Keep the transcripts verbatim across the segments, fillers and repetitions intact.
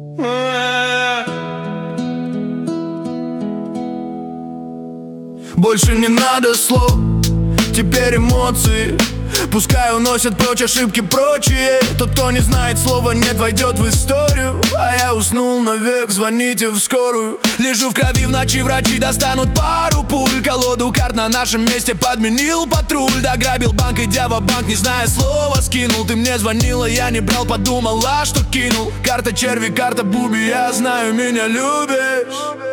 Больше не надо слов, теперь эмоции. Пускай уносят прочь ошибки прочие. Тот, кто не знает слова «нет», войдет в историю. А я уснул навек, звоните в скорую. Лежу в крови, в ночи врачи достанут пару пуль. Колоду карт на нашем месте подменил патруль. Дограбил банк, идя в банк, не зная слова, скинул. Ты мне звонила, я не брал, подумала, что кинул. Карта черви, карта буби, я знаю, меня любишь.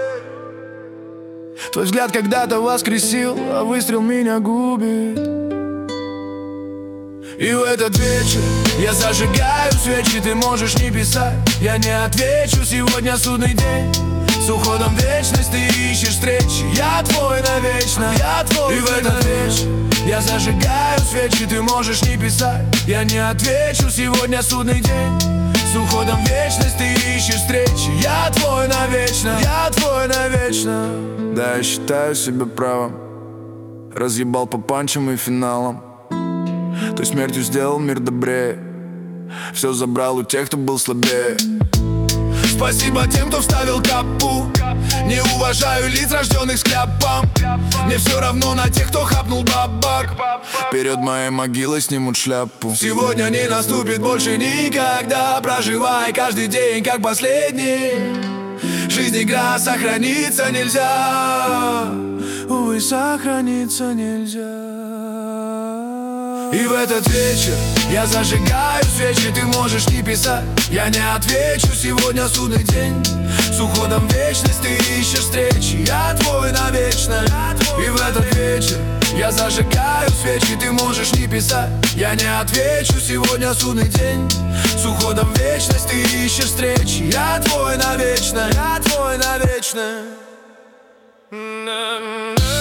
Твой взгляд когда-то воскресил, а выстрел меня губит. И в этот вечер я зажигаю свечи. Ты можешь не писать, я не отвечу. Сегодня судный день, с уходом в вечность ты ищешь встречи. Я твой навечно, я твой. И в этот вечер я зажигаю свечи. Ты можешь не писать, я не отвечу. Сегодня судный день, с уходом в вечность ты ищешь встречи. Я твой навечно, я твой навечно. Да, я считаю себя правым, разъебал по панчам и финалам. Той смертью сделал мир добрее, все забрал у тех, кто был слабее. Спасибо тем, кто вставил капу. Не уважаю лиц, рожденных с кляпом. Мне все равно на тех, кто хапнул бабак. Перед моей могилой снимут шляпу. Сегодня не наступит больше никогда. Проживай каждый день как последний. Жизнь игра, сохраниться нельзя. Увы, сохраниться нельзя. И в этот вечер я зажигаю свечи. Ты можешь не писать, я не отвечу. Сегодня судный день, с уходом в вечность ты ищешь встречи. Я твой навечно. И в этот вечер я зажигаю свечи. Ты можешь не писать, я не отвечу. Сегодня судный день, с уходом в вечность ты ищешь встречи. Я твой навечно, я твой навечно.